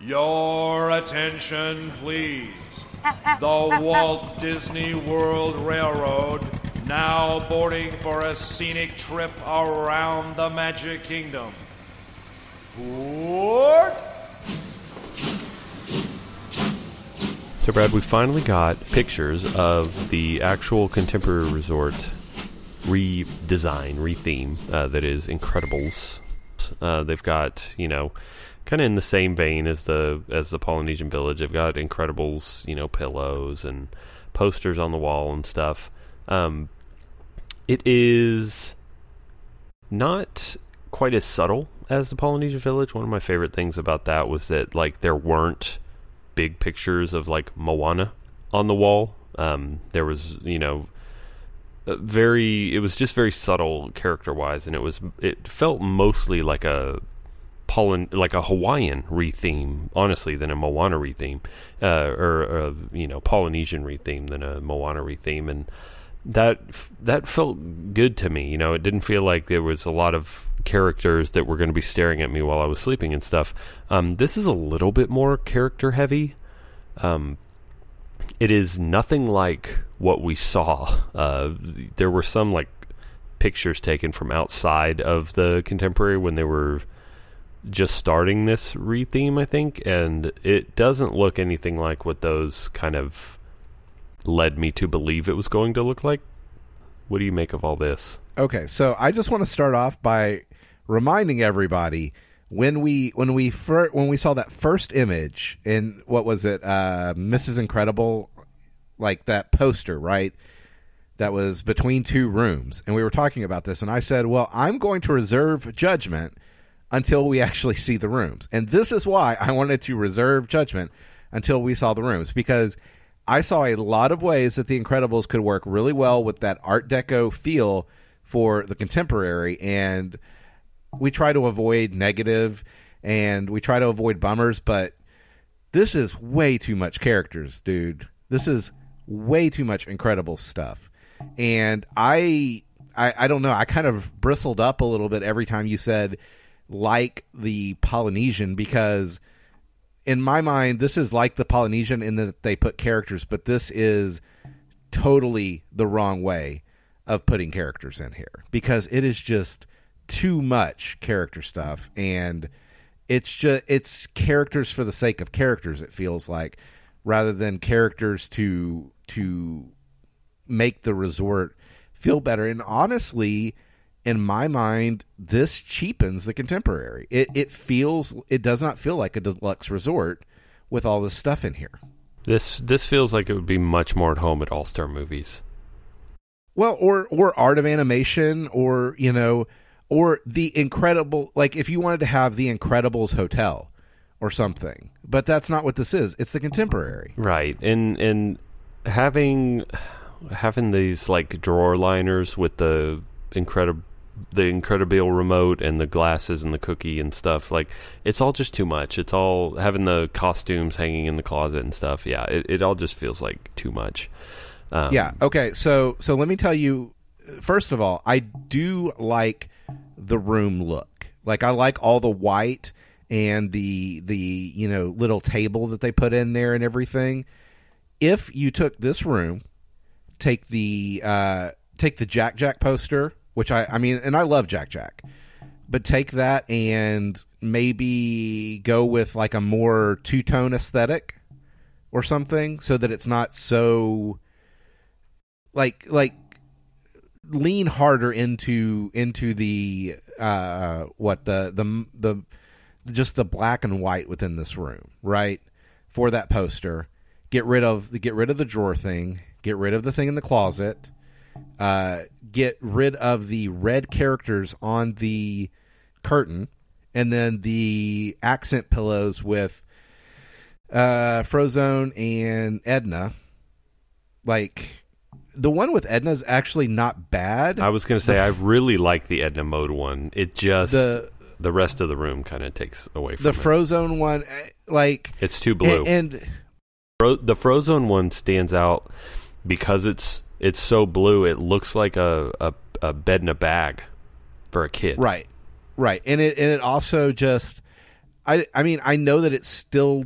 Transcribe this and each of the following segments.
Your attention, please. The Walt Disney World Railroad now boarding for a scenic trip around the Magic Kingdom. Board! So, Brad, we finally got pictures of the actual Contemporary Resort redesign, retheme, that is Incredibles. They've got, kind of in the same vein as the Polynesian Village. They've got Incredibles, pillows and posters on the wall and stuff. It is not quite as subtle as the Polynesian Village. One of my favorite things about that was that, there weren't big pictures of, Moana on the wall. There was, it was just very subtle character-wise, and it felt mostly like a Hawaiian retheme, honestly, than a Moana retheme, or Polynesian retheme than a Moana retheme, and that felt good to me. It didn't feel like there was a lot of characters that were going to be staring at me while I was sleeping and stuff. This is a little bit more character heavy. It is nothing like what we saw. There were some pictures taken from outside of the Contemporary when they were just starting this retheme, I think, and it doesn't look anything like what those kind of led me to believe it was going to look like. What do you make of all this? Okay, so I just want to start off by reminding everybody when we saw that first image in, what was it, Mrs. Incredible, that poster, right? That was between two rooms, and we were talking about this, and I said, well, I'm going to reserve judgment until we actually see the rooms. And this is why I wanted to reserve judgment until we saw the rooms, because I saw a lot of ways that the Incredibles could work really well with that Art Deco feel for the Contemporary, and we try to avoid negative and we try to avoid bummers, but this is way too much characters, dude. This is way too much Incredibles stuff. And I don't know, I kind of bristled up a little bit every time you said the Polynesian, because in my mind, this is like the Polynesian in that they put characters, but this is totally the wrong way of putting characters in here, because it is just too much character stuff, and it's characters for the sake of characters, it feels like, rather than characters to make the resort feel better. And honestly, in my mind, this cheapens the Contemporary. It does not feel like a deluxe resort with all this stuff in here. This feels like it would be much more at home at All-Star Movies. Well, or Art of Animation, or or the Incredible, if you wanted to have the Incredibles Hotel or something. But that's not what this is. It's the Contemporary. Right. And having these drawer liners with the Incredible remote and the glasses and the cookie and stuff, it's all just too much. It's all having the costumes hanging in the closet and stuff. Yeah, it all just feels like too much. Yeah. Okay. So let me tell you, first of all, I do like the room look. I like all the white and the little table that they put in there and everything. If you took this room, take the Jack Jack poster, which I mean, and I love Jack Jack, but take that and maybe go with a more two-tone aesthetic or something, so that it's not so lean harder into the just the black and white within this room, right? For that poster, get rid of the drawer thing, get rid of the thing in the closet, get rid of the red characters on the curtain, and then the accent pillows with Frozone and Edna. The one with Edna is actually not bad. I was going to say, I really like the Edna mode one. It just, the rest of the room kind of takes away from the it. Frozone one, it's too blue. And the Frozone one stands out because it's so blue, it looks like a bed in a bag for a kid. Right. And it also just, I mean, I know that it's still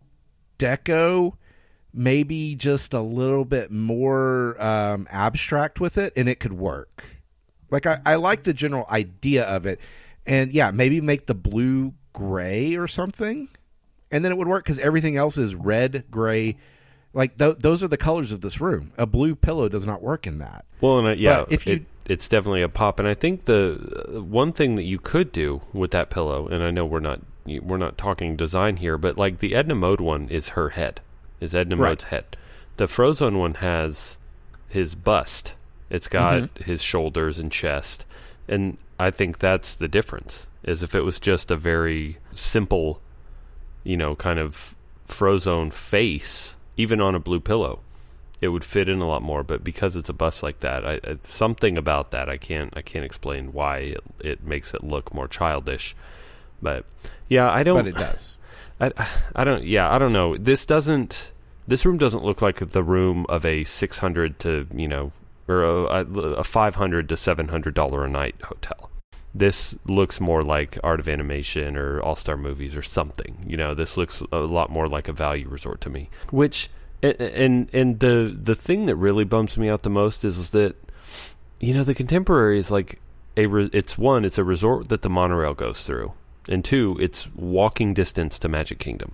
deco, maybe just a little bit more abstract with it, and it could work. Like, I like the general idea of it. And, yeah, maybe make the blue gray or something, and then it would work because everything else is red, gray. Like, those are the colors of this room. A blue pillow does not work in that. Well, and yeah, it's definitely a pop. And I think the one thing that you could do with that pillow, and I know we're not talking design here, but, like, the Edna Mode one is her head. Is Edna Mode's head. The Frozone one has his bust. It's got his shoulders and chest. And I think that's the difference, is if it was just a very simple, kind of Frozone face, even on a blue pillow, it would fit in a lot more. But because it's a bust like that, something about that I can't explain why it makes it look more childish. But yeah, I don't. But it does. I don't. Yeah, I don't know. This room doesn't look like the room of a $600 to or a $500 to $700 a night hotel. This looks more like Art of Animation or All Star Movies or something. This looks a lot more like a value resort to me. Which and the thing that really bums me out the most is that the Contemporary is like it's a resort that the monorail goes through. And 2, it's walking distance to Magic Kingdom.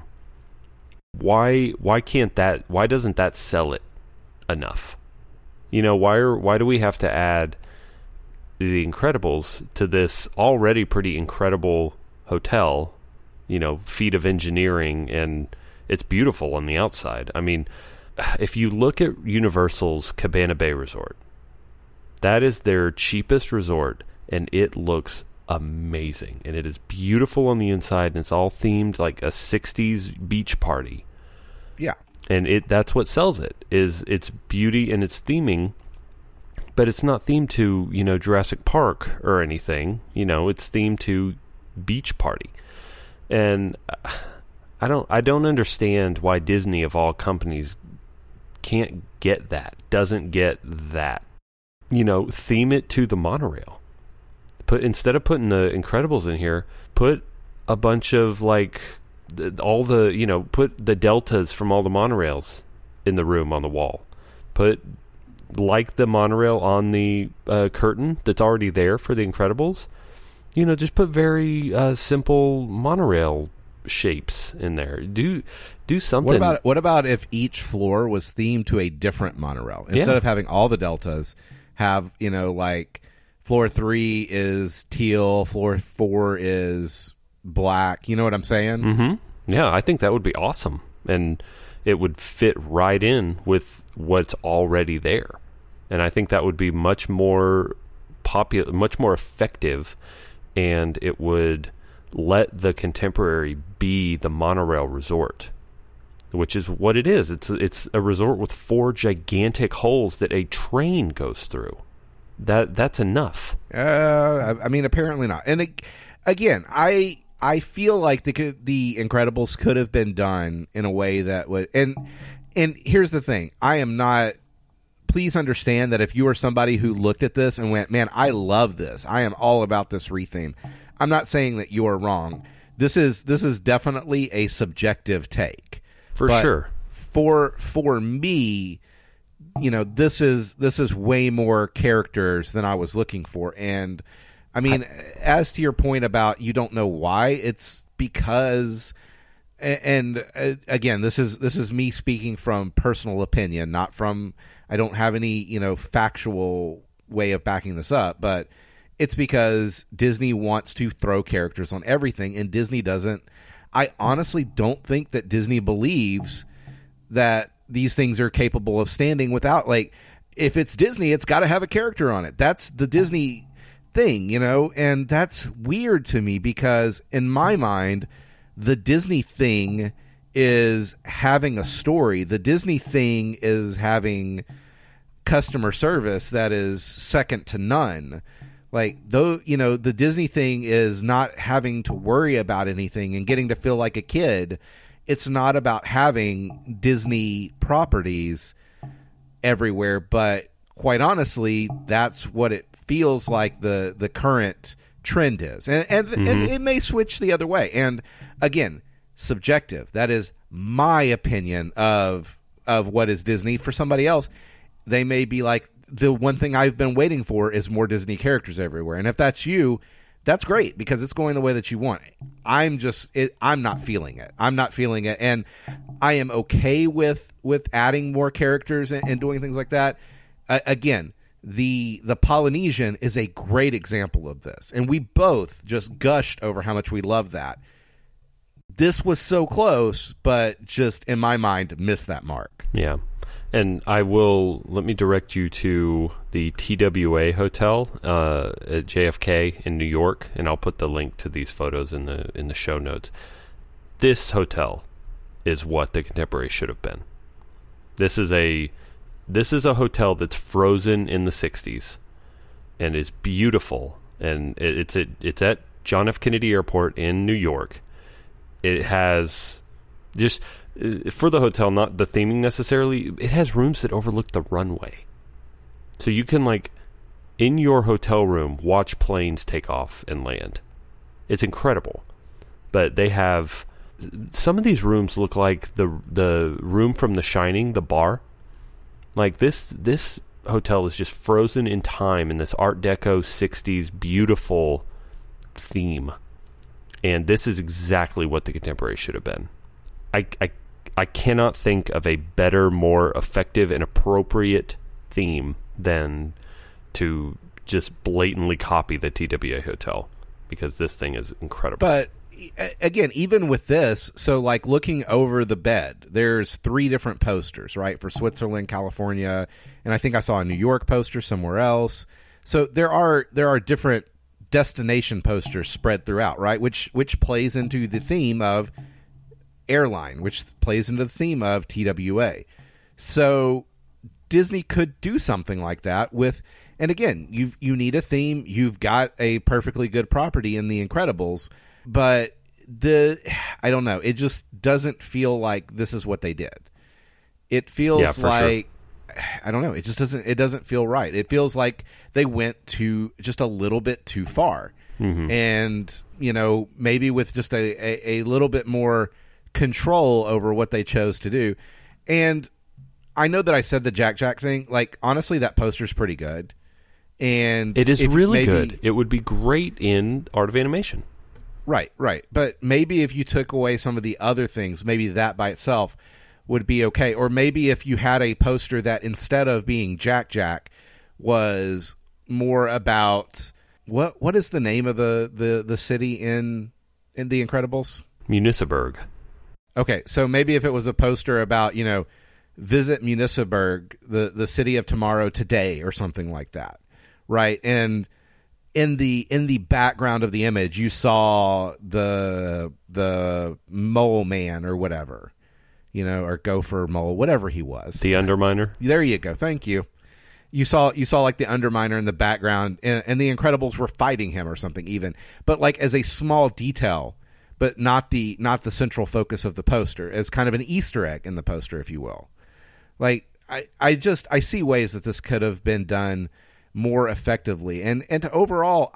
Why doesn't that sell it enough? Why do we have to add The Incredibles to this already pretty incredible hotel? Feat of engineering, and it's beautiful on the outside. I mean, if you look at Universal's Cabana Bay Resort, that is their cheapest resort, and it looks amazing, and it is beautiful on the inside, and it's all themed like a 60s beach party. Yeah. And that's what sells it, is its beauty and its theming, but it's not themed to, Jurassic Park or anything. It's themed to beach party. And I don't understand why Disney of all companies can't get that, doesn't get that. Theme it to the monorail. Instead of putting the Incredibles in here, put a bunch of put the deltas from all the monorails in the room on the wall. Put the monorail on the curtain that's already there for the Incredibles. Just put very simple monorail shapes in there. Do something. What about if each floor was themed to a different monorail instead of having all the deltas? Have floor 3 is teal, floor 4 is black. You know what I'm saying? Mm-hmm. Yeah, I think that would be awesome. And it would fit right in with what's already there. And I think that would be much more popular, much more effective, and it would let the Contemporary be the monorail resort, which is what it is. It's a resort with 4 gigantic holes that a train goes through. That's enough. I mean, apparently not. And again, I feel like the Incredibles could have been done in a way that would. And here's the thing: I am not. Please understand that if you are somebody who looked at this and went, "Man, I love this. I am all about this retheme." I'm not saying that you are wrong. This is definitely a subjective take. For sure. For me, this is way more characters than I was looking for. And I mean, as to your point about you don't know why, it's because, and again, this is me speaking from personal opinion, not from, I don't have any, factual way of backing this up, but it's because Disney wants to throw characters on everything, and Disney doesn't. I honestly don't think that Disney believes that these things are capable of standing without, if it's Disney, it's got to have a character on it. That's the Disney thing, and that's weird to me because in my mind, the Disney thing is having a story. The Disney thing is having customer service that is second to none. The Disney thing is not having to worry about anything and getting to feel like a kid. It's not about having Disney properties everywhere, but quite honestly, that's what it feels like the current trend is. And it may switch the other way. And again, subjective. That is my opinion of what is Disney. For somebody else, they may be like, the one thing I've been waiting for is more Disney characters everywhere. And if that's you, that's great because it's going the way that you want. I'm not feeling it. I'm not feeling it. And I am okay with adding more characters and doing things like that. Again, the Polynesian is a great example of this. And we both just gushed over how much we love that. This was so close, but just in my mind, missed that mark. Yeah. And let me direct you to the TWA Hotel at JFK in New York, and I'll put the link to these photos in the show notes. This hotel is what the Contemporary should have been. This is a hotel that's frozen in the 60s and is beautiful, and it's at John F. Kennedy Airport in New York. It has just... for the hotel, not the theming necessarily, it has rooms that overlook the runway. So you can, like, in your hotel room, watch planes take off and land. It's incredible. But they have... some of these rooms look like the room from The Shining, the bar. Like, this hotel is just frozen in time in this Art Deco 60s beautiful theme. And this is exactly what the Contemporary should have been. I cannot think of a better, more effective and appropriate theme than to just blatantly copy the TWA Hotel, because this thing is incredible. But again, even with this, so like looking over the bed, there's 3 different posters, right, for Switzerland, California, and I think I saw a New York poster somewhere else. So there are different destination posters spread throughout, right, which plays into the theme of airline, which plays into the theme of TWA. So Disney could do something like that with, and again, you need a theme. You've got a perfectly good property in The Incredibles, but I don't know. It just doesn't feel like this is what they did. It feels like, sure. I don't know. It just doesn't feel right. It feels like they went to just a little bit too far. Mm-hmm. And, maybe with just a little bit more control over what they chose to do. And I know that I said the Jack thing. Like, honestly, that poster's pretty good. And it is really good. It would be great in Art of Animation. Right. But maybe if you took away some of the other things, maybe that by itself would be okay. Or maybe if you had a poster that instead of being Jack was more about what is the name of the city in The Incredibles? Municiberg. Okay, so maybe if it was a poster about, visit Municiberg, the city of tomorrow today, or something like that, right? And in the background of the image, you saw the mole man or whatever, or gopher mole, whatever he was. The Underminer. There you go. Thank you. You saw like the Underminer in the background, and the Incredibles were fighting him or something even, but like as a small detail. But not the central focus of the poster, as kind of an Easter egg in the poster, if you will. Like I see ways that this could have been done more effectively, and overall,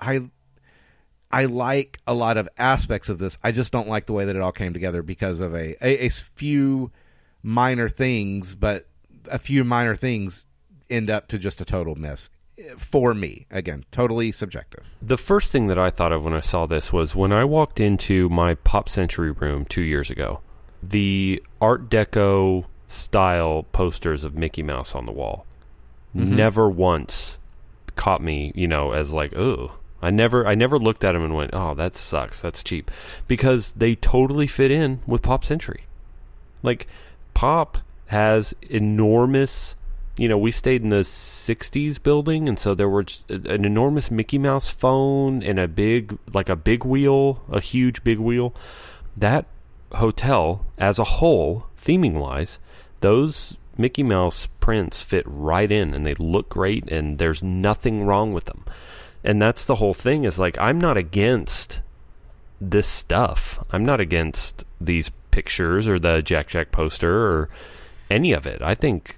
I like a lot of aspects of this. I just don't like the way that it all came together because of a few minor things, but a few minor things end up to just a total miss. For me, again, totally subjective. The first thing that I thought of when I saw this was when I walked into my Pop Century room 2 years ago, the Art Deco style posters of Mickey Mouse on the wall never once caught me, as like, oh, I never looked at them and went, oh, that sucks, that's cheap, because they totally fit in with Pop Century. Like, Pop has enormous... we stayed in the 60s building, and so there were an enormous Mickey Mouse phone and a huge big wheel. That hotel, as a whole, theming-wise, those Mickey Mouse prints fit right in, and they look great, and there's nothing wrong with them. And that's the whole thing, is like, I'm not against this stuff. I'm not against these pictures or the Jack poster or any of it. I think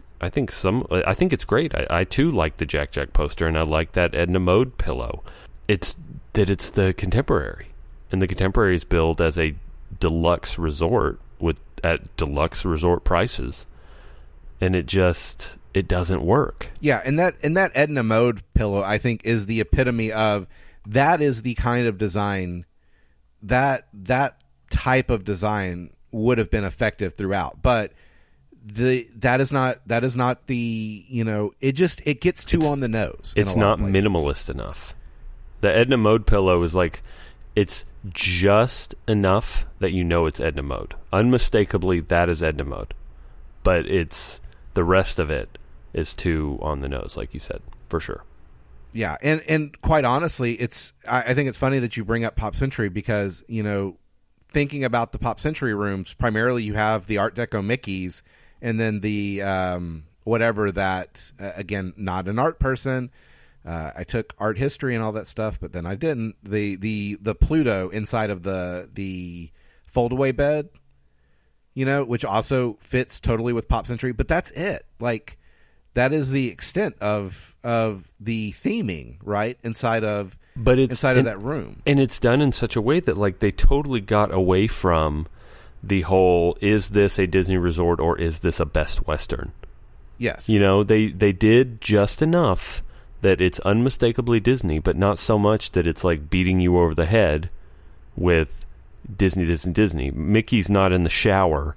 it's great. I too like the Jack poster, and I like that Edna Mode pillow. It's that it's the Contemporary, and the Contemporary is billed as a deluxe resort at deluxe resort prices, and it doesn't work. Yeah, and that Edna Mode pillow, I think, is the epitome of that is the kind of design that type of design would have been effective throughout, but that is not the, it gets too on the nose. It's not minimalist enough. The Edna Mode pillow is like, it's just enough that it's Edna Mode. Unmistakably, that is Edna Mode, but it's the rest of it is too on the nose, like you said, for sure. Yeah, and quite honestly, I think it's funny that you bring up Pop Century because, thinking about the Pop Century rooms, primarily you have the Art Deco Mickeys and then the whatever that, again, not an art person. I took art history and all that stuff, but then I didn't. The Pluto inside of the fold-away bed, which also fits totally with Pop Century, but that's it. Like, that is the extent of the theming, right, inside of that room. And it's done in such a way that, like, they totally got away from the whole, is this a Disney resort or is this a Best Western? Yes. They did just enough that it's unmistakably Disney, but not so much that it's like beating you over the head with Disney, Disney, Disney. Mickey's not in the shower,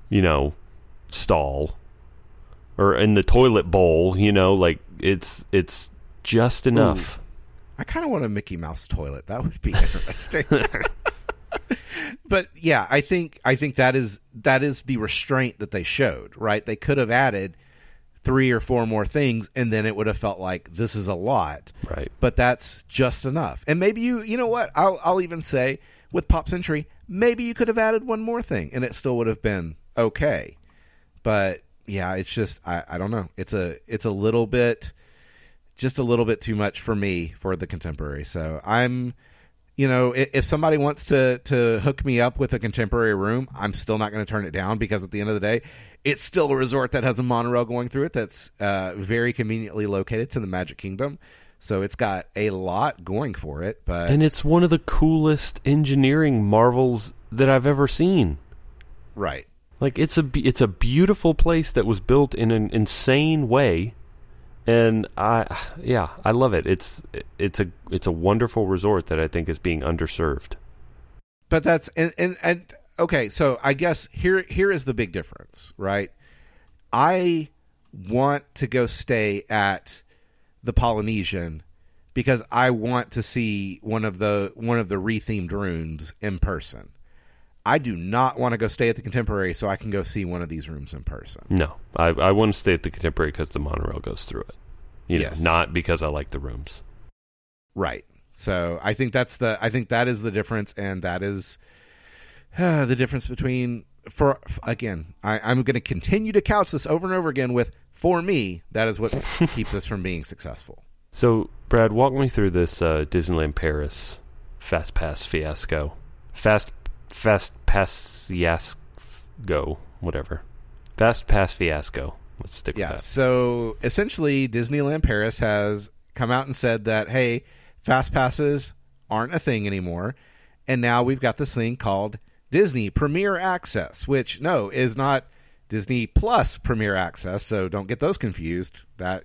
stall or in the toilet bowl, like it's just enough. Ooh. I kind of want a Mickey Mouse toilet. That would be interesting. But yeah, I think that is the restraint that they showed, right? They could have added 3 or 4 more things, and then it would have felt like this is a lot, right? But that's just enough. And maybe you know what? I'll even say with Pop Century, maybe you could have added one more thing, and it still would have been okay. But yeah, it's just I don't know. It's a little bit, just a little bit too much for me for the Contemporary. So I'm, if somebody wants to hook me up with a Contemporary room, I'm still not going to turn it down, because at the end of the day, it's still a resort that has a monorail going through it that's very conveniently located to the Magic Kingdom. So it's got a lot going for it. And it's one of the coolest engineering marvels that I've ever seen. Right. Like, it's a beautiful place that was built in an insane way. And I love it. It's a wonderful resort that I think is being underserved. But that's and okay, so I guess here is the big difference, right? I want to go stay at the Polynesian because I want to see one of the rethemed rooms in person. I do not want to go stay at the Contemporary so I can go see one of these rooms in person. No, I want to stay at the Contemporary because the monorail goes through it. Yes. Not because I like the rooms. Right. So I think that is the difference, and that is the difference between, again, I'm going to continue to couch this over and over again with, for me, that is what keeps us from being successful. So, Brad, walk me through this Disneyland Paris Fast Pass fiasco. Fast Pass fiasco, whatever. Fast Pass fiasco. Let's stick with that. So essentially, Disneyland Paris has come out and said that, hey, Fast Passes aren't a thing anymore. And now we've got this thing called Disney Premier Access, which, no, is not Disney Plus Premier Access. So don't get those confused.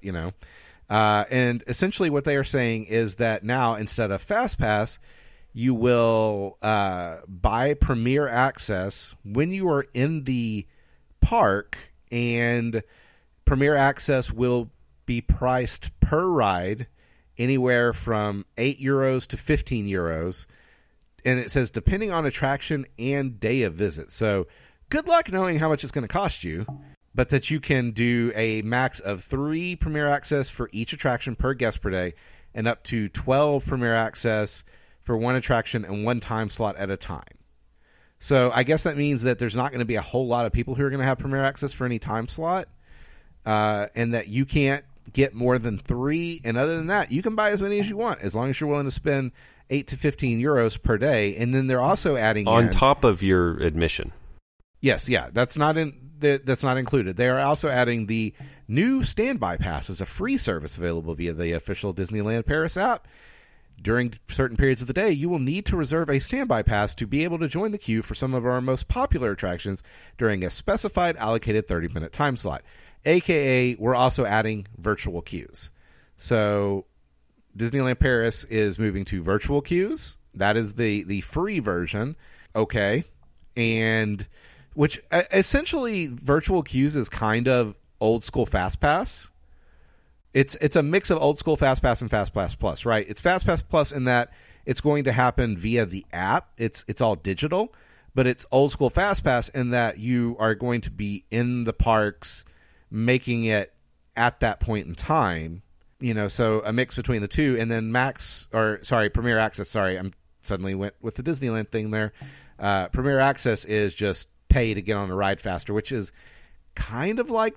And essentially what they are saying is that now, instead of Fast Pass, you will buy Premier Access when you are in the park, and Premier Access will be priced per ride anywhere from €8 to €15. And it says depending on attraction and day of visit. So good luck knowing how much it's going to cost you, but that you can do a max of 3 Premier Access for each attraction per guest per day, and up to 12 Premier Access for one attraction and one time slot at a time. So I guess that means that there's not going to be a whole lot of people who are going to have Premier Access for any time slot, and that you can't get more than 3. And other than that, you can buy as many as you want, as long as you're willing to spend €8 to €15 per day. And then they're also adding on top of your admission. Yes, yeah, that's not included. They are also adding the new Standby Pass as a free service available via the official Disneyland Paris app. During certain periods of the day, you will need to reserve a standby pass to be able to join the queue for some of our most popular attractions during a specified allocated 30-minute time slot. AKA, we're also adding virtual queues. So Disneyland Paris is moving to virtual queues. That is the free version. Okay. And which essentially virtual queues is kind of old school FastPass. It's a mix of old school FastPass and FastPass Plus, right? It's FastPass Plus in that it's going to happen via the app. It's all digital, but it's old school FastPass in that you are going to be in the parks making it at that point in time. You know, so a mix between the two. And then Premier Access, I'm suddenly went with the Disneyland thing there. Premier Access is just pay to get on a ride faster, which is kind of like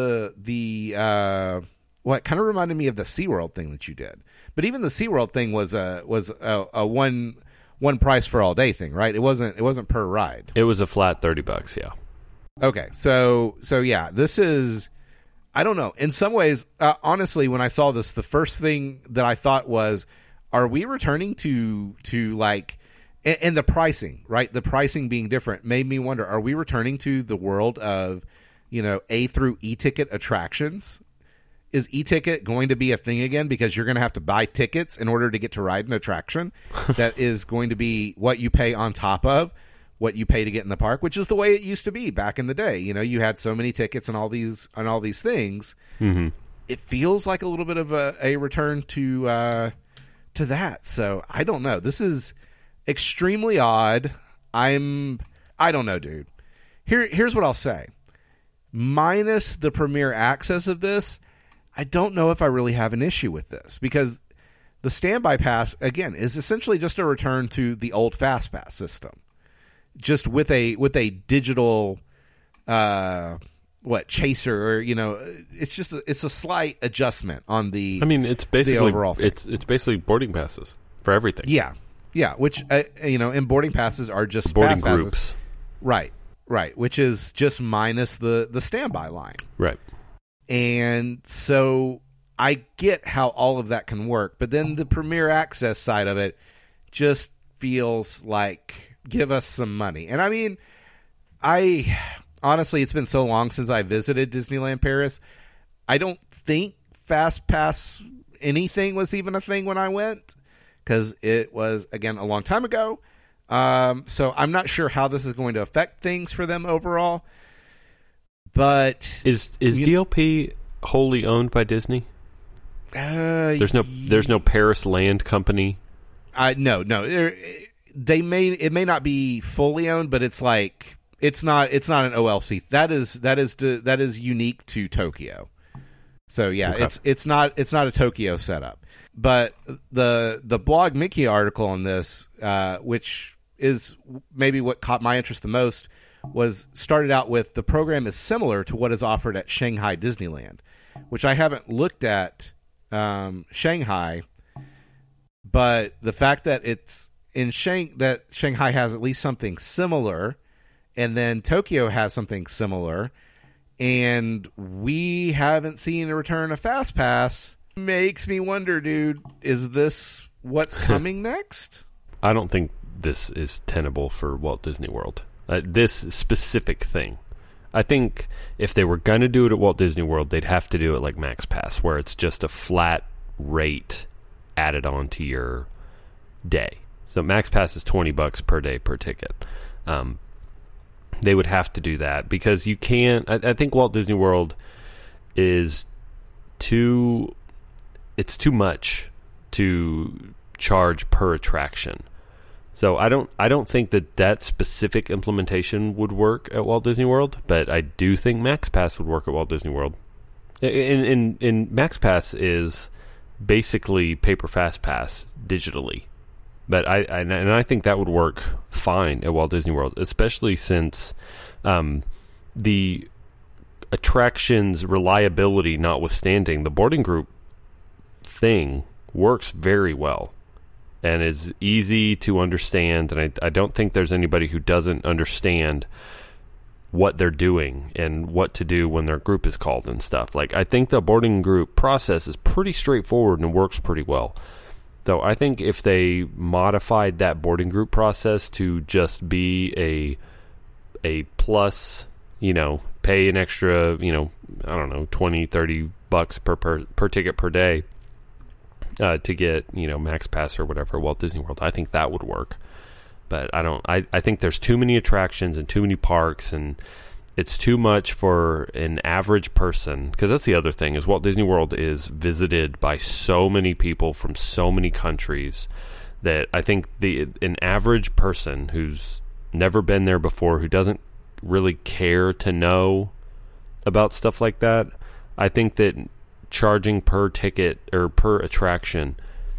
what kind of reminded me of the SeaWorld thing that you did. But even the SeaWorld thing was a one price for all day thing, right? It wasn't per ride. It was a flat $30, yeah. Okay. So yeah, this is, I don't know. In some ways, honestly, when I saw this, the first thing that I thought was, are we returning to like, and the pricing, right? The pricing being different made me wonder, are we returning to the world of, A through E ticket attractions? Is e-ticket going to be a thing again because you're going to have to buy tickets in order to get to ride an attraction that is going to be what you pay on top of what you pay to get in the park, which is the way it used to be back in the day. You had so many tickets and all these things. Mm-hmm. It feels like a little bit of a return to that. So I don't know. This is extremely odd. I don't know, dude. Here's what I'll say. Minus the Premier Access of this, I don't know if I really have an issue with this because the standby pass, again, is essentially just a return to the old FastPass system, just with a digital chaser, or it's a slight adjustment on the. I mean, it's basically the overall thing. It's basically boarding passes for everything. Yeah, which and boarding passes are just boarding fast groups, passes. Right, which is just minus the standby line, right. And so I get how all of that can work, but then the Premier Access side of it just feels like, give us some money. And I mean, honestly, it's been so long since I visited Disneyland Paris. I don't think FastPass anything was even a thing when I went because it was, again, a long time ago. So I'm not sure how this is going to affect things for them overall. But is DLP wholly owned by Disney? There's no Paris Land Company. No. It may not be fully owned, but it's like it's not an OLC. That is unique to Tokyo. So yeah, okay. It's not a Tokyo setup. But the Blog Mickey article on this, which is maybe what caught my interest the most, was started out with the program is similar to what is offered at Shanghai Disneyland, which I haven't looked at Shanghai, but the fact that it's in that Shanghai has at least something similar, and then Tokyo has something similar, and we haven't seen a return of FastPass, makes me wonder, dude, is this what's coming next? I don't think this is tenable for Walt Disney World. This specific thing. I think if they were going to do it at Walt Disney World, they'd have to do it like MaxPass, where it's just a flat rate added on to your day. So MaxPass is $20 per day per ticket. They would have to do that because you can't. I think Walt Disney World is it's too much to charge per attraction. So I don't think that specific implementation would work at Walt Disney World, but I do think MaxPass would work at Walt Disney World. And MaxPass is basically paper FastPass digitally, but I think that would work fine at Walt Disney World, especially since the attraction's reliability notwithstanding, the boarding group thing works very well. And is easy to understand, and I don't think there's anybody who doesn't understand what they're doing and what to do when their group is called and stuff. Like, I think the boarding group process is pretty straightforward and works pretty well. So I think if they modified that boarding group process to just be a plus, pay an extra, I don't know, $20-$30 per ticket per day to get, Max Pass or whatever, Walt Disney World, I think that would work. But I think there's too many attractions and too many parks, and it's too much for an average person, because that's the other thing, is Walt Disney World is visited by so many people from so many countries that I think an average person who's never been there before, who doesn't really care to know about stuff like that, I think that charging per ticket or per attraction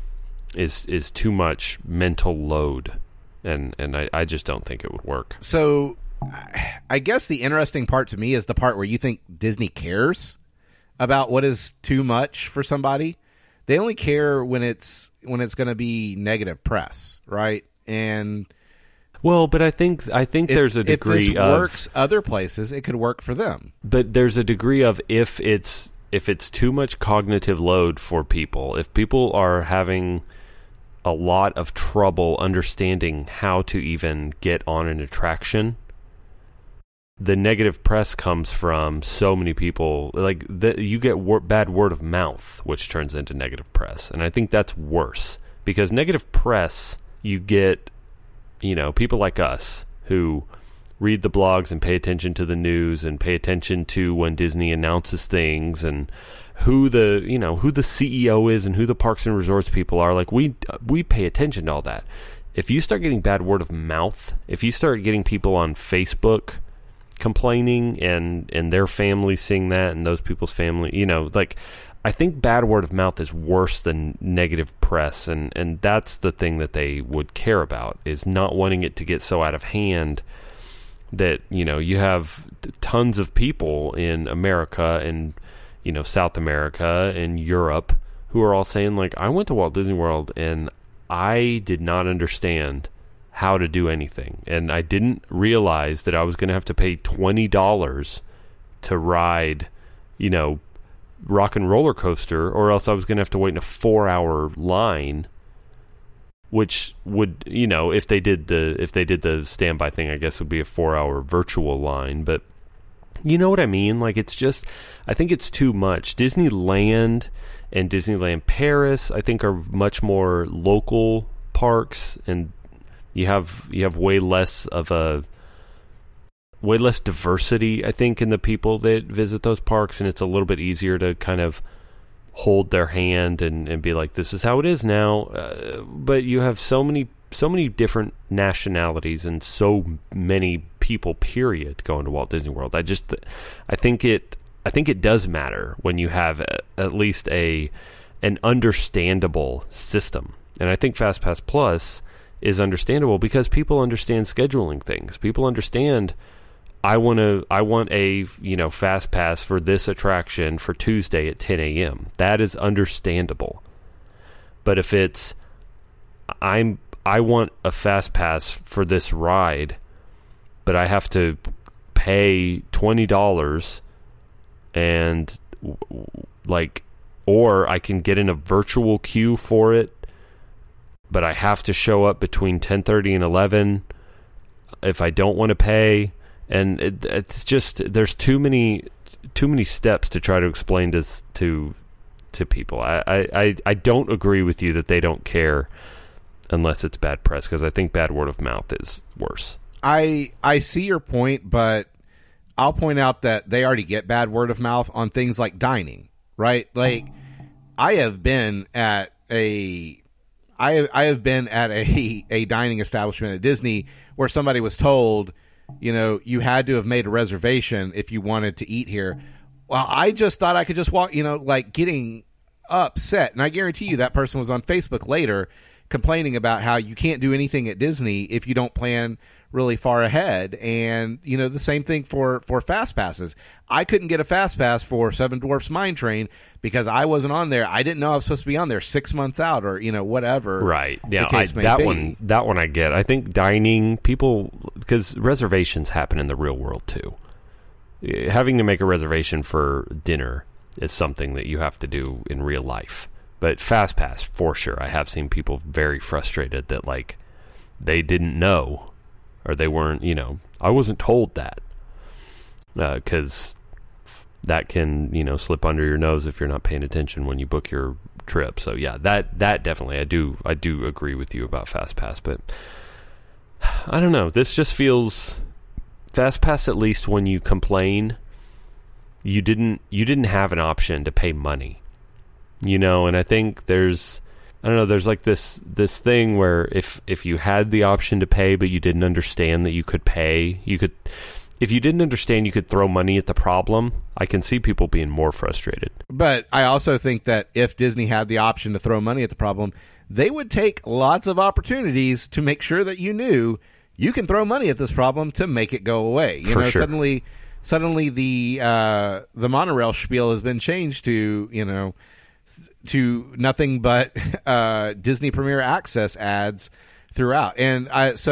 is too much mental load, and I just don't think it would work. So I guess the interesting part to me is the part where you think Disney cares about what is too much for somebody. They only care when it's going to be negative press, right? And well, but I think there's a degree if this works other places, it could work for them. But there's a degree of if it's too much cognitive load for people, if people are having a lot of trouble understanding how to even get on an attraction, the negative press comes from so many people. Like you get bad word of mouth, which turns into negative press, and I think that's worse, because negative press, you get, people like us who read the blogs and pay attention to the news and pay attention to when Disney announces things and who the CEO is and who the parks and resorts people are. Like we pay attention to all that. If you start getting bad word of mouth, if you start getting people on Facebook complaining and their family seeing that and those people's family, I think bad word of mouth is worse than negative press, and that's the thing that they would care about, is not wanting it to get so out of hand that, you have tons of people in America and, South America and Europe who are all saying, like, I went to Walt Disney World and I did not understand how to do anything, and I didn't realize that I was going to have to pay $20 to ride, Rock and Roller Coaster, or else I was going to have to wait in a 4-hour line, which would, if they did the standby thing, I guess would be a 4-hour virtual line. But you know what I mean? Like, it's just, I think it's too much. Disneyland and Disneyland Paris, I think, are much more local parks, and you have way less diversity, I think, in the people that visit those parks, and it's a little bit easier to kind of hold their hand and be like, this is how it is now. But you have so many different nationalities and so many people, period, going to Walt Disney World. I think it does matter when you have at least an understandable system. And I think FastPass Plus is understandable because people understand scheduling things. People understand, I want a fast pass for this attraction for Tuesday at 10 a.m. That is understandable. But if it's I want a fast pass for this ride, but I have to pay $20 and or I can get in a virtual queue for it, but I have to show up between 10:30 and 11 if I don't want to pay. And it's just, there's too many steps to try to explain this to people. I don't agree with you that they don't care unless it's bad press, because I think bad word of mouth is worse. I see your point, but I'll point out that they already get bad word of mouth on things like dining, right? Like, I have been at a dining establishment at Disney where somebody was told, you had to have made a reservation if you wanted to eat here. Well, I just thought I could just walk, getting upset. And I guarantee you that person was on Facebook later complaining about how you can't do anything at Disney if you don't plan really far ahead. And, the same thing for Fast Passes. I couldn't get a Fast Pass for Seven Dwarfs Mine Train because I wasn't on there. I didn't know I was supposed to be on there 6 months out, or, whatever. Right. Yeah. That one I get. I think dining, people, because reservations happen in the real world too. Having to make a reservation for dinner is something that you have to do in real life. But FastPass, for sure, I have seen people very frustrated that, like, they didn't know, or they weren't, I wasn't told that. Because that can, slip under your nose if you're not paying attention when you book your trip. So yeah, that definitely, I do agree with you about FastPass, but I don't know. This just feels FastPass, at least when you complain, you didn't have an option to pay money, and I think there's like this thing where if you had the option to pay, but you didn't understand that you could pay, if you didn't understand you could throw money at the problem, I can see people being more frustrated. But I also think that if Disney had the option to throw money at the problem, they would take lots of opportunities to make sure that you knew you can throw money at this problem to make it go away. For sure. Suddenly the monorail spiel has been changed to nothing but Disney Premier Access ads throughout. And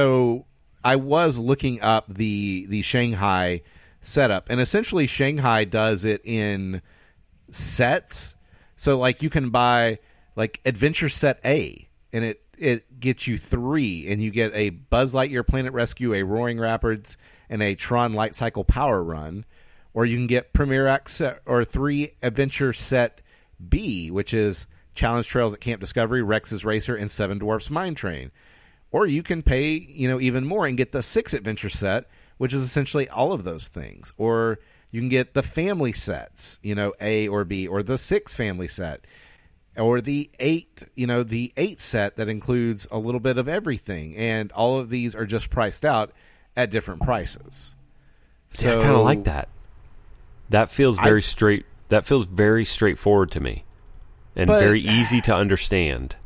I was looking up the Shanghai setup, and essentially Shanghai does it in sets. So like you can buy like Adventure Set A, and it gets you 3, and you get a Buzz Lightyear Planet Rescue, a Roaring Rapids, and a Tron Light Cycle Power Run. Or you can get Premier Access or 3 Adventure Set B, which is Challenge Trails at Camp Discovery, Rex's Racer, and Seven Dwarfs Mine Train. Or you can pay, even more and get the 6 adventure set, which is essentially all of those things. Or you can get the family sets, A or B, or the 6 family set, or the 8, the 8 set that includes a little bit of everything. And all of these are just priced out at different prices. So I kind of like that. That feels very straight. That feels very straightforward to me, and very easy to understand.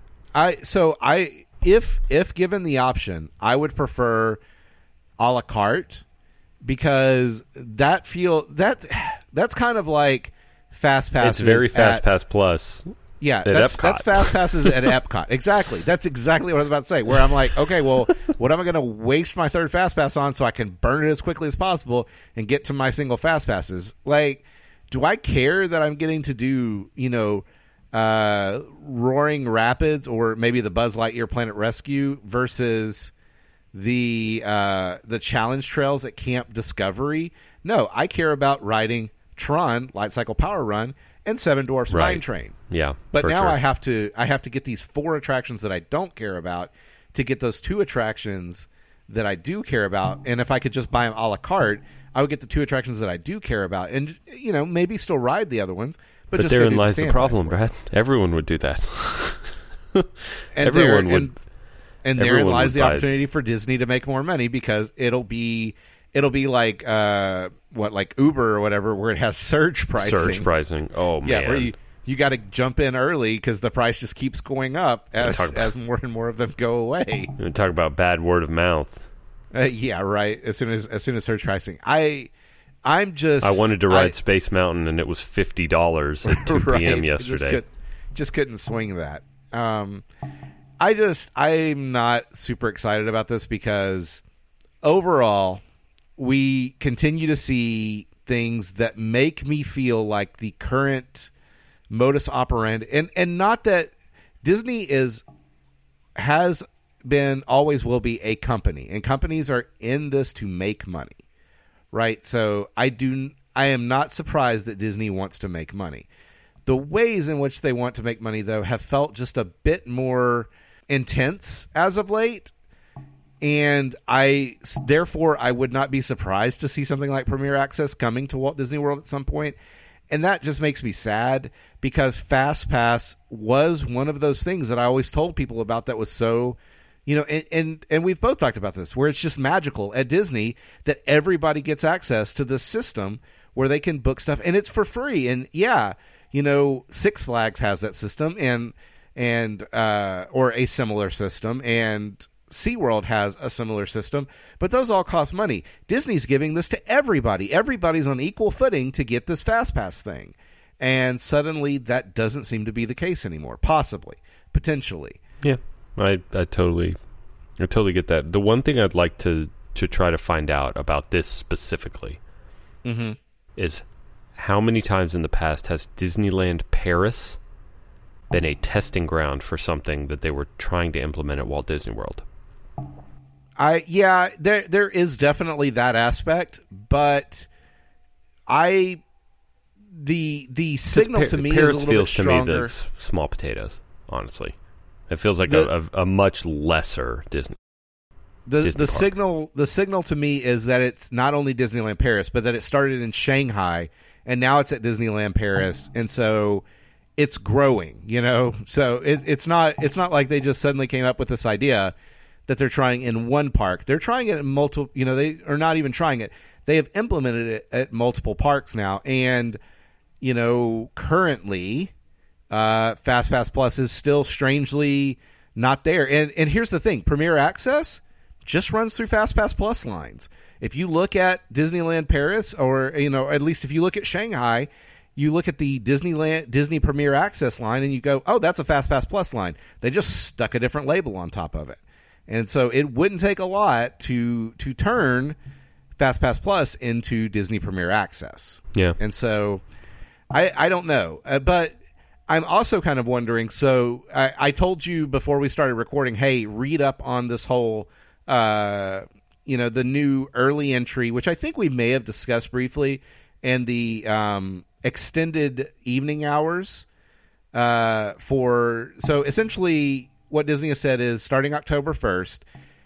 If given the option, I would prefer a la carte, because that's kind of like Fast Passes. It's very Fast Pass Plus. Yeah, that's Fast Passes at Epcot. Exactly. That's exactly what I was about to say. Where I'm like, okay, well, what am I going to waste my third Fast Pass on so I can burn it as quickly as possible and get to my single Fast Passes? Like, do I care that I'm getting to do, Roaring Rapids or maybe the Buzz Lightyear Planet Rescue versus the challenge trails at Camp Discovery? No, I care about riding Tron Light Cycle Power Run and Seven Dwarfs Mine Train. Yeah, but now sure. I have to get these 4 attractions that I don't care about to get those 2 attractions that I do care about. And if I could just buy them a la carte, I would get the 2 attractions that I do care about, and maybe still ride the other ones. But just therein lies the problem, Brad. Everyone would do that. Everyone would. And therein lies the opportunity for Disney to make more money, because it'll be like like Uber or whatever, where it has surge pricing. Surge pricing. Oh man. Yeah, where you got to jump in early because the price just keeps going up as more and more of them go away. We talk about bad word of mouth. Yeah, right. As soon as surge pricing, I wanted to ride Space Mountain, and it was $50 at 2 p.m. yesterday. Just couldn't swing that. I'm not super excited about this, because overall we continue to see things that make me feel like the current modus operandi, and not that Disney has been, always will be a company, and companies are in this to make money, right? So I am not surprised that Disney wants to make money. The ways in which they want to make money, though, have felt just a bit more intense as of late, and therefore I would not be surprised to see something like Premier Access coming to Walt Disney World at some point. And that just makes me sad, because Fast Pass was one of those things that I always told people about that was so, and we've both talked about this, where it's just magical at Disney that everybody gets access to this system where they can book stuff, and it's for free. And yeah, Six Flags has that system, and or a similar system, and SeaWorld has a similar system, but those all cost money. Disney's giving this to everybody. Everybody's on equal footing to get this Fast Pass thing. And suddenly that doesn't seem to be the case anymore. Possibly. Potentially. Yeah. I totally get that. The one thing I'd like to try to find out about this specifically is how many times in the past has Disneyland Paris been a testing ground for something that they were trying to implement at Walt Disney World. There is definitely that aspect, but the signal to me is a little bit stronger. Paris feels to me that's small potatoes, honestly. It feels like a much lesser Disney. The signal to me is that it's not only Disneyland Paris, but that it started in Shanghai and now it's at Disneyland Paris, and so it's growing. So it's not like they just suddenly came up with this idea that they're trying in one park. They're trying it in multiple. They are not even trying it. They have implemented it at multiple parks now, and currently, FastPass Plus is still strangely not there. And here's the thing: Premier Access just runs through FastPass Plus lines. If you look at Disneyland Paris, or at least if you look at Shanghai, you look at the Disney Premier Access line, and you go, "Oh, that's a FastPass Plus line." They just stuck a different label on top of it, and so it wouldn't take a lot to turn FastPass Plus into Disney Premier Access. Yeah, and so I don't know, but I'm also kind of wondering. So I told you before we started recording, hey, read up on this whole. The new early entry, which I think we may have discussed briefly, and the extended evening hours so essentially what Disney has said is starting October 1st,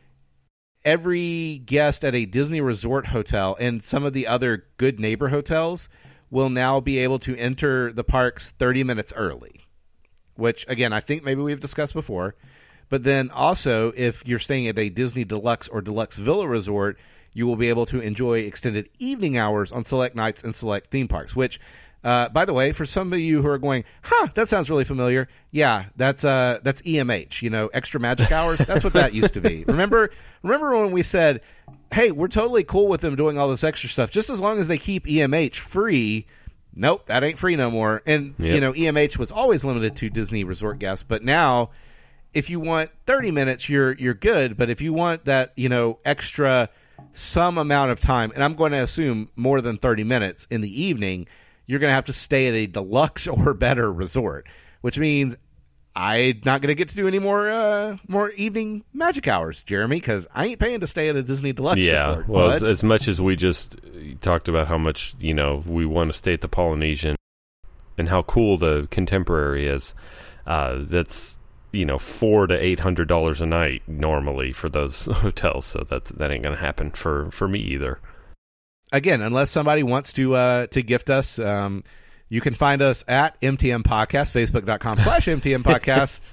every guest at a Disney Resort hotel and some of the other Good Neighbor hotels will now be able to enter the parks 30 minutes early, which, again, I think maybe we've discussed before. But then also, if you're staying at a Disney Deluxe or Deluxe Villa Resort, you will be able to enjoy extended evening hours on select nights in select theme parks, which, by the way, for some of you who are going, that sounds really familiar. Yeah, that's EMH, extra magic hours. That's what that used to be. Remember when we said, hey, we're totally cool with them doing all this extra stuff, just as long as they keep EMH free. Nope, that ain't free no more. And, EMH was always limited to Disney Resort guests, but now, if you want 30 minutes, you're good. But if you want that, extra some amount of time, and I'm going to assume more than 30 minutes in the evening, you're going to have to stay at a deluxe or better resort, which means I'm not going to get to do any more evening magic hours, Jeremy, because I ain't paying to stay at a Disney Deluxe resort. Yeah, well, as much as we just talked about how much, we want to stay at the Polynesian and how cool the Contemporary is, that's $400 to $800 a night normally for those hotels, so that ain't gonna happen for me either. Again, unless somebody wants to gift us, you can find us at MTM Podcast, Facebook.com/MTM Podcast.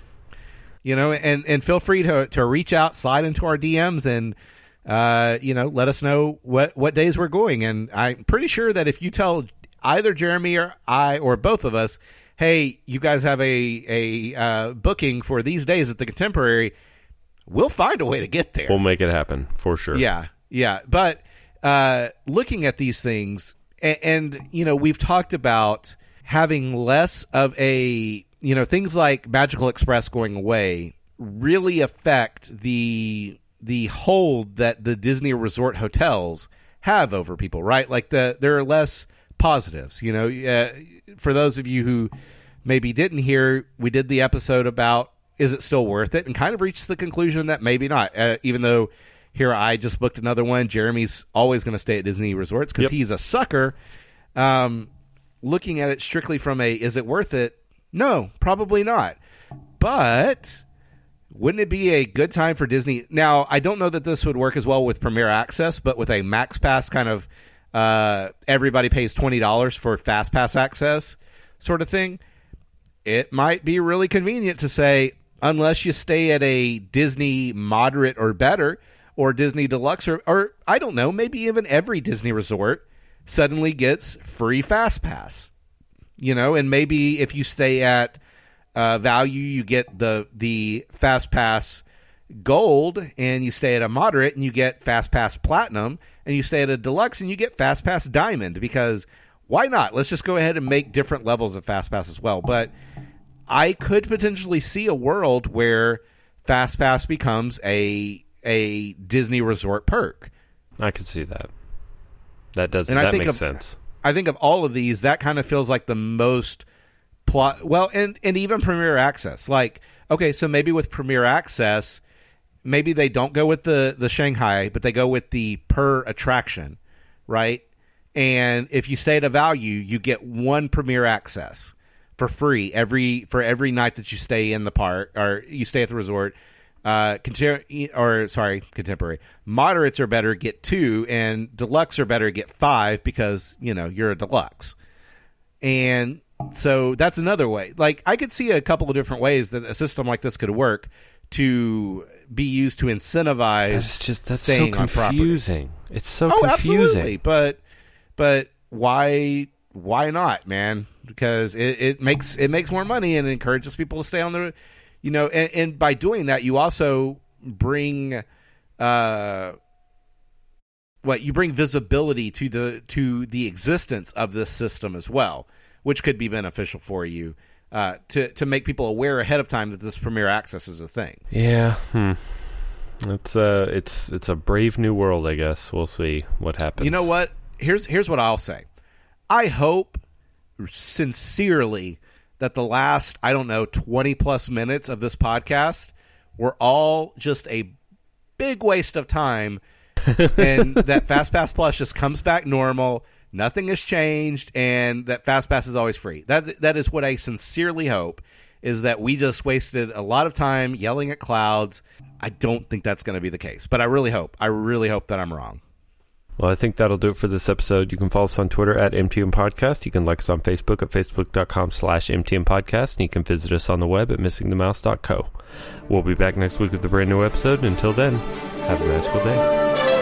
And feel free to reach out, slide into our DMs, and let us know what days we're going. And I'm pretty sure that if you tell either Jeremy or I or both of us, hey, you guys have a booking for these days at the Contemporary, we'll find a way to get there. We'll make it happen, for sure. Yeah. But looking at these things, and we've talked about having less of a, things like Magical Express going away really affect the hold that the Disney Resort hotels have over people, right? Like there are less positives. For those of you who maybe didn't hear, we did the episode about is it still worth it, and kind of reached the conclusion that maybe not, even though here I just booked another one. Jeremy's always going to stay at Disney Resorts because he's a sucker. Looking at it strictly from is it worth it? No, probably not. But wouldn't it be a good time for Disney? Now, I don't know that this would work as well with Premier Access, but with a Max Pass kind of everybody pays $20 for Fast Pass access sort of thing, it might be really convenient to say, unless you stay at a Disney Moderate or better, or Disney Deluxe, or I don't know, maybe even every Disney resort suddenly gets free Fast Pass. And maybe if you stay at Value, you get the Fast Pass Gold, and you stay at a Moderate and you get Fast Pass Platinum, and you stay at a Deluxe and you get Fast Pass Diamond, because why not? Let's just go ahead and make different levels of Fast Pass as well. But I could potentially see a world where Fast Pass becomes a Disney Resort perk. I could see that. That makes sense. I think of all of these, that kind of feels like the most Well, and even Premier Access. Like, okay, so maybe with Premier Access, maybe they don't go with the Shanghai, but they go with the per attraction, right? And if you stay at a value, you get one Premier Access for free for every night that you stay in the park or you stay at the resort. Contemporary. Moderates are better, get 2, and deluxe are better, get 5 because, you're a deluxe. And so that's another way. Like, I could see a couple of different ways that a system like this could work to be used to incentivize that's staying so confusing. On property. It's so confusing. Absolutely. But why not, man? Because it makes more money and encourages people to stay on the, and by doing that, you also bring visibility to the existence of this system as well, which could be beneficial for you to make people aware ahead of time that this Premier Access is a thing. Yeah, it's a brave new world, I guess. We'll see what happens. You know what? Here's what I'll say. I hope sincerely that the last 20 plus minutes of this podcast were all just a big waste of time, and that FastPass Plus just comes back normal. Nothing has changed, and that FastPass is always free. That is what I sincerely hope, is that we just wasted a lot of time yelling at clouds. I don't think that's going to be the case, but I really hope that I'm wrong. Well, I think that'll do it for this episode. You can follow us on Twitter at MTM Podcast. You can like us on Facebook at facebook.com/MTM Podcast. And you can visit us on the web at missingthemouse.co. We'll be back next week with a brand new episode. Until then, have a magical day.